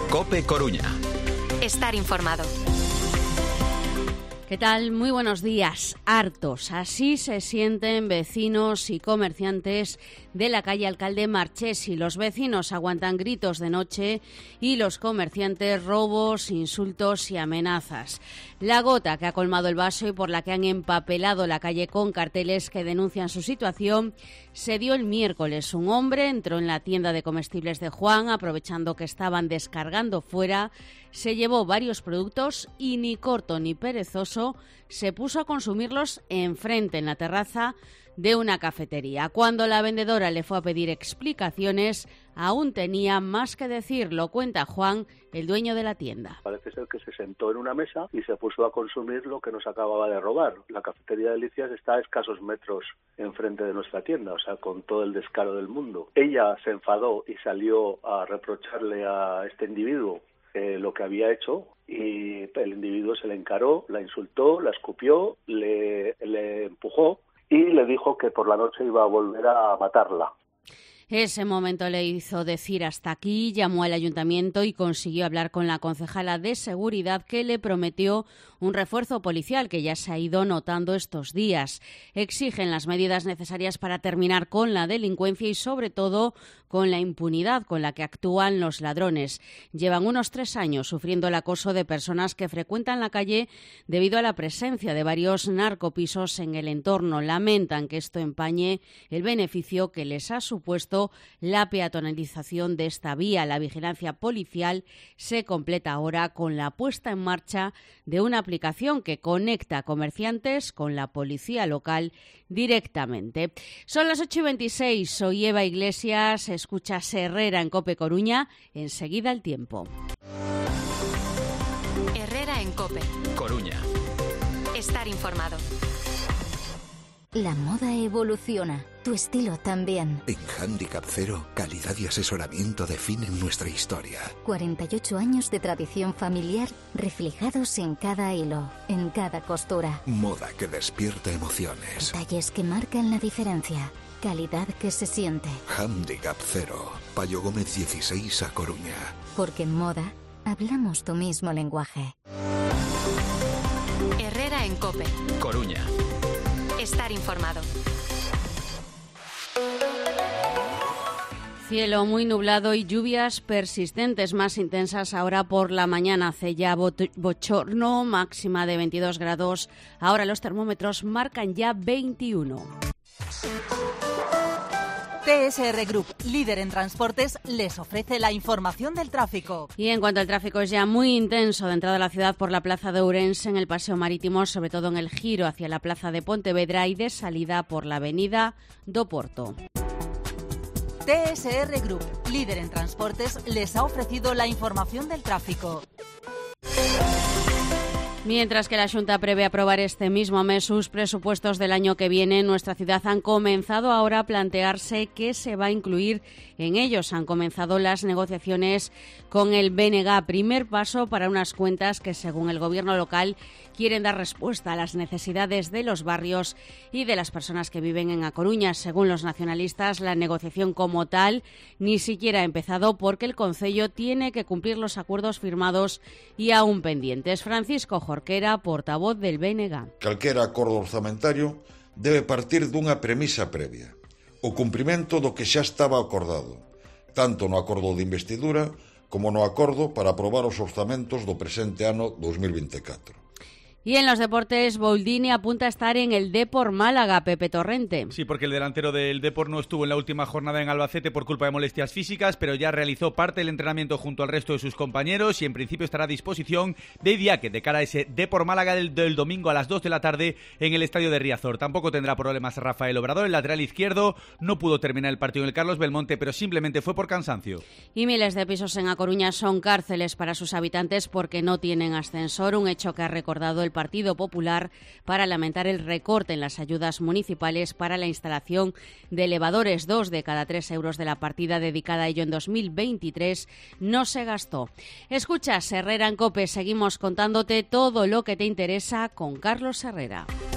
COPE Coruña. Estar informado. ¿Qué tal? Muy buenos días. Hartos. Así se sienten vecinos y comerciantes de la calle Alcalde Marchesi. Los vecinos aguantan gritos de noche y los comerciantes robos, insultos y amenazas. La gota que ha colmado el vaso y por la que han empapelado la calle con carteles que denuncian su situación se dio el miércoles. Un hombre entró en la tienda de comestibles de Juan, aprovechando que estaban descargando fuera, se llevó varios productos y ni corto ni perezoso se puso a consumirlos enfrente, en la terraza de una cafetería. Cuando la vendedora le fue a pedir explicaciones, aún tenía más que decir. Lo cuenta Juan, el dueño de la tienda. Parece ser que se sentó en una mesa y se puso a consumir lo que nos acababa de robar. La cafetería de Delicias está a escasos metros enfrente de nuestra tienda, o sea, con todo el descaro del mundo. Ella se enfadó y salió a reprocharle a este individuo lo que había hecho, y el individuo se le encaró, la insultó, la escupió, le empujó y le dijo que por la noche iba a volver a matarla. Ese momento le hizo decir hasta aquí, llamó al ayuntamiento y consiguió hablar con la concejala de seguridad, que le prometió un refuerzo policial que ya se ha ido notando estos días. Exigen las medidas necesarias para terminar con la delincuencia y sobre todo con la impunidad con la que actúan los ladrones. Llevan unos 3 años sufriendo el acoso de personas que frecuentan la calle debido a la presencia de varios narcopisos en el entorno. Lamentan que esto empañe el beneficio que les ha supuesto la peatonalización de esta vía. La vigilancia policial se completa ahora con la puesta en marcha de una aplicación que conecta a comerciantes con la policía local directamente. Son las 8:26, soy Eva Iglesias, escucha Herrera en COPE Coruña, enseguida el tiempo. Herrera en COPE Coruña. Estar informado. La moda evoluciona, tu estilo también. En Handicap Cero, calidad y asesoramiento definen nuestra historia. 48 años de tradición familiar reflejados en cada hilo, en cada costura. Moda que despierta emociones. Detalles que marcan la diferencia. Calidad que se siente. Handicap Cero, Payo Gómez 16 a Coruña. Porque en moda hablamos tu mismo lenguaje. Herrera en COPE Coruña. Estar informado. Cielo muy nublado y lluvias persistentes, más intensas ahora por la mañana. Hace ya bochorno, máxima de 22 grados. Ahora los termómetros marcan ya 21. TSR Group, líder en transportes, les ofrece la información del tráfico. Y en cuanto al tráfico, es ya muy intenso de entrada a la ciudad por la plaza de Ourense, en el paseo marítimo, sobre todo en el giro hacia la plaza de Pontevedra, y de salida por la avenida do Porto. TSR Group, líder en transportes, les ha ofrecido la información del tráfico. Mientras que la Xunta prevé aprobar este mismo mes sus presupuestos del año que viene, en nuestra ciudad han comenzado ahora a plantearse qué se va a incluir en ellos. Han comenzado las negociaciones con el BNG, primer paso para unas cuentas que, según el gobierno local, quieren dar respuesta a las necesidades de los barrios y de las personas que viven en A Coruña. Según los nacionalistas, la negociación como tal ni siquiera ha empezado porque el Concello tiene que cumplir los acuerdos firmados y aún pendientes. Francisco Jorquera, portavoz del BNG. Calquera acordo orzamentario debe partir dunha premisa previa: o cumprimento do que xa estaba acordado, tanto no acordo de investidura como no acordo para aprobar os orzamentos do presente ano 2024. Y en los deportes, Boldini apunta a estar en el Depor Málaga, Pepe Torrente. Sí, porque el delantero del Depor no estuvo en la última jornada en Albacete por culpa de molestias físicas, pero ya realizó parte del entrenamiento junto al resto de sus compañeros y en principio estará a disposición de Idiáquez de cara a ese Depor Málaga del domingo a las 2 de la tarde en el estadio de Riazor. Tampoco tendrá problemas Rafael Obrador, el lateral izquierdo. No pudo terminar el partido en el Carlos Belmonte, pero simplemente fue por cansancio. Y miles de pisos en A Coruña son cárceles para sus habitantes porque no tienen ascensor, un hecho que ha recordado el Partido Popular para lamentar el recorte en las ayudas municipales para la instalación de elevadores. 2 de cada 3 euros de la partida dedicada a ello en 2023 no se gastó. Escuchas Herrera en COPE, seguimos contándote todo lo que te interesa con Carlos Herrera.